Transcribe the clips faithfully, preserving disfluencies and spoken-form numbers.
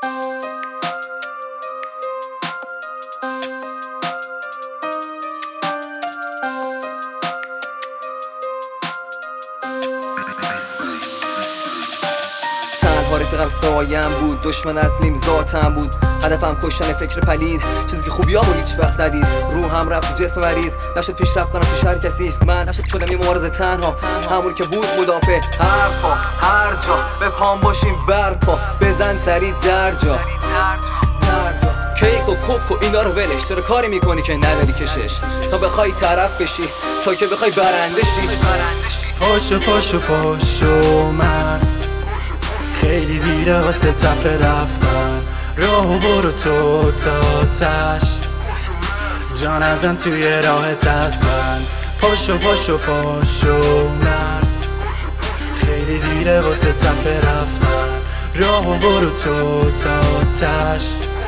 تنها رفیقم سایم بود، دشمن اصلیم ذاتم بود، هدفم کشتن فکر پلید، چیزی که خوبیامو هیچ وقت ندید. روحم رفت جسم مریض، نشد پیشرفت کنم تو شهر کثیف. من نشد شدم یه مبارز تنها، همون که بود مدافع. هر پا هر جا به پام باشیم برپا، بزن سری در جا کیک و کوک و اینا رو ولش. چرا کاری میکنی که نداری کشش؟ تا بخوای طرف بشی، تا که بخوای برنده شی. پاشو پاشو پاشو من خیلی دیره واسه تفره رفتن. راهو برو تو تا تش، جان ازن توی راهت اصلا. پاشو پاشو پاشو من خیلی دیره واسه تفره رفتن. راهو برو تو تا تش،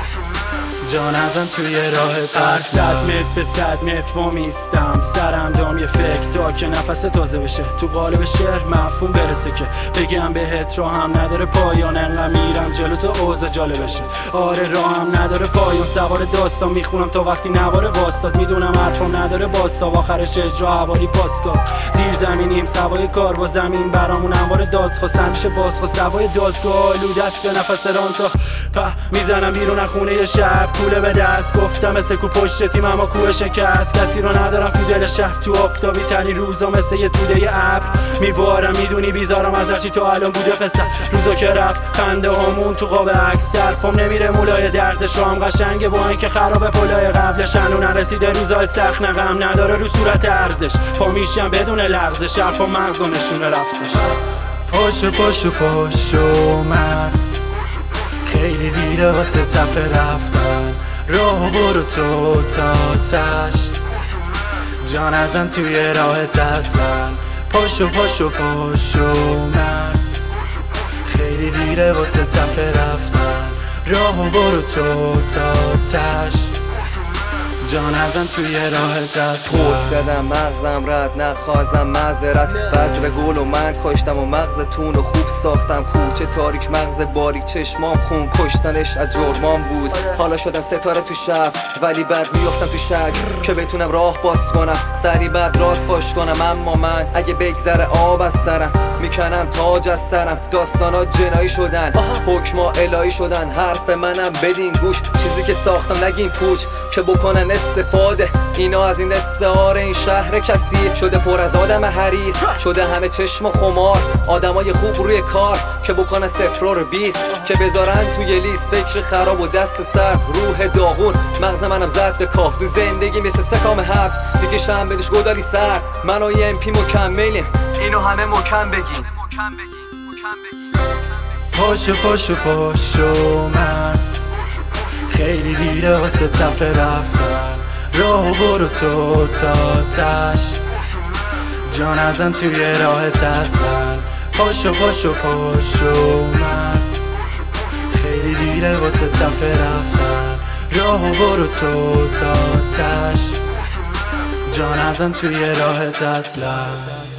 جان ازم توی راهت هر صد متر به صد متر وامیستم. سرم دام یه فکر تا که نفس تازه بشه، تو قالب شعر مفهوم برسه که بگم بهت راهم نداره پایان. انقدر میرم جلو تا اوضاع جالب بشه. آره راهم نداره پایان، سوار داستان میخونم تا وقتی نواره واستاد. میدونم حرفم نداره باستا، و آخرش اجرا حوالی پاسکار. زیر زمینیم سوای کار با زمین برامون انوار داد خواست. همیشه باز خواست سوای دادگاه آلو دست به نفس رانتا. په میزنم بیرون از خونه شب، کوله به دست گفتم مثل کو پشت تیم اما کوه شکست. کسی رو ندارم تو دل شهر، تو آفتابی ترین روزا مثل یه توده ابر میبارم. میدونی بیزارم از هرچی تا الان بوده پسر. روزا که رفت خنده هامون تو قاب اکثر، پام نمیره مولای درد شام قشنگه با اینکه خرابه پلای قبلش. هنو نرسیده روزای سخت، نه غم نداره رو صورت ارزش. پا میشم بدون لغزش، حرفا مغز و نشونه رفتش. پاشو پاشو پاشو من خیلی دیره واسه تفره رفتن. راهو برو تو تا تش، جان ازن توی راهت اصلا. پاشو پاشو پاشو من خیلی دیره واسه تفره رفتن. راهو برو تو تا تش، جان ازم توی راهت است. خود زدم مغزم رد نخوازم معذرت. بذر گل و من کاشتم و مغزتون رو خوب ساختم. کوچه تاریک مغز باریک چشمام خون کشتنش از جرمام بود. حالا شدم ستاره تو شب ولی بعد میافتم تو شک که بتونم راه باز کنم. سری بعد راست فاش کنم. اما من اگه بگذره آب از سرم میکنم تاج از سرم. داستانات جنایی شدن، حکما الهی شدن. حرف منم بدین گوش، چیزی که ساختم نگین پوچ که بکنن استفاده. اینا از این استعاره این شهر کثیف شده پر از آدم حریص. شده همه چشم و خمار، آدمای خوب روی کار که بکنن صفر رو بیست، که بذارن توی لیست. فکر خراب و دست سرد، روح داغون مغز منم زد به کاه. تو زندگی مثل سکام حبس میکشم بدش گدالی سرد. من و ام پی مکملیم، اینو همه مکم بگین. پاشو پاشو پاشو من خیلی دیره واسه تفره رفتن. راهو برو تو تا تش، جان ازن توی راهت اصلا. پاشو پاشو پاشو من خیلی دیره واسه تفره رفتن. راهو برو تو تا تش، جان ازن توی راهت اصلا.